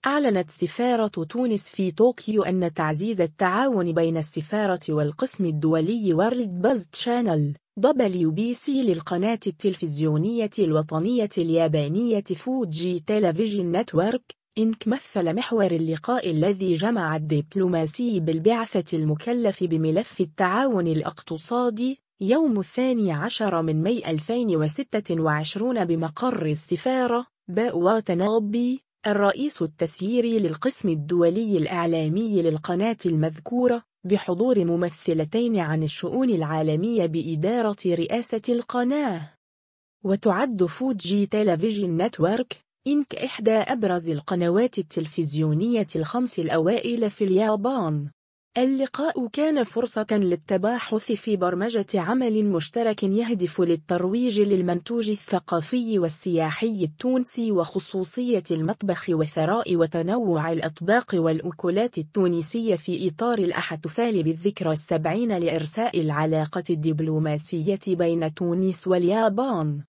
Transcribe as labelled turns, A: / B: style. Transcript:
A: أعلنت سفارة تونس في طوكيو أن تعزيز التعاون بين السفارة والقسم الدولي وورلد باز تشانل WBC للقناة التلفزيونية الوطنية اليابانية فوجي تيليفيجن نتورك إنك مثل محور اللقاء الذي جمع الدبلوماسي بالبعثة المكلف بملف التعاون الاقتصادي يوم 12 من ماي 2026 بمقر السفارة واتانابي الرئيس التسييري للقسم الدولي الإعلامي للقناة المذكورة بحضور ممثلتين عن الشؤون العالمية بإدارة رئاسة القناة. وتعد فوجي تيليفيجن نتورك إنك إحدى أبرز القنوات التلفزيونية الخمس الأوائل في اليابان. اللقاء كان فرصة للتباحث في برمجة عمل مشترك يهدف للترويج للمنتوج الثقافي والسياحي التونسي وخصوصية المطبخ وثراء وتنوع الأطباق والأكلات التونسية في إطار الاحتفال بالذكرى 70 لإرساء العلاقة الدبلوماسية بين تونس واليابان.